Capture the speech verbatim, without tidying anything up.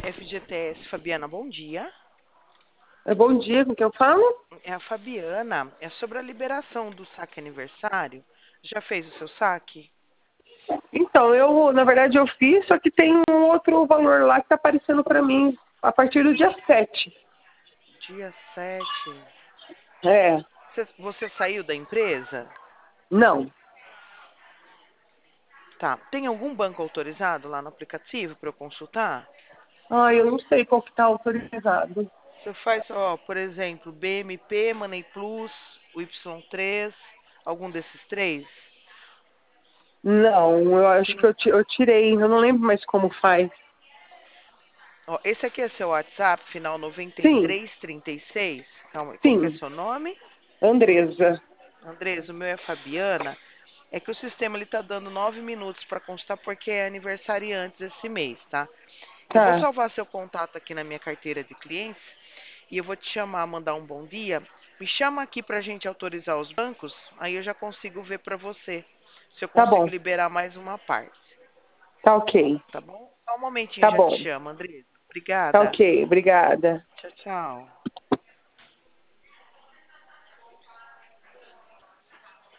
F G T S, Fabiana, bom dia. É, bom dia, com quem eu falo? É a Fabiana, é sobre a liberação do saque aniversário. Já fez o seu saque? Então, eu, na verdade, eu fiz, só que tem um outro valor lá que está aparecendo para mim a partir do dia sete. Dia sete. É, Você, você saiu da empresa? não. Tá. Tem algum banco autorizado lá no aplicativo para eu consultar? Ah, eu não sei qual que está autorizado. Você faz, ó, por exemplo, B M P, Money Plus, o Y três, algum desses três? Não, eu acho que Tem. eu, ti- eu tirei, eu não lembro mais como faz. Ó, esse aqui é seu WhatsApp, final noventa e Sim, três trinta e seis. Calma, aí, como que é sim, seu nome? Andresa. Andrés, o meu é Fabiana. É que o sistema ele tá dando nove minutos para constar porque é aniversariante esse mês, tá? Eu vou Tá, salvar seu contato aqui na minha carteira de clientes e eu vou te chamar, mandar um bom dia. Me chama aqui para a gente autorizar os bancos, aí eu já consigo ver para você se eu tá consigo bom, liberar mais uma parte, tá ok, tá bom? Só um momentinho, tá já te bom, chamo, Andrés. tá Obrigada. ok, obrigada. Tchau, tchau.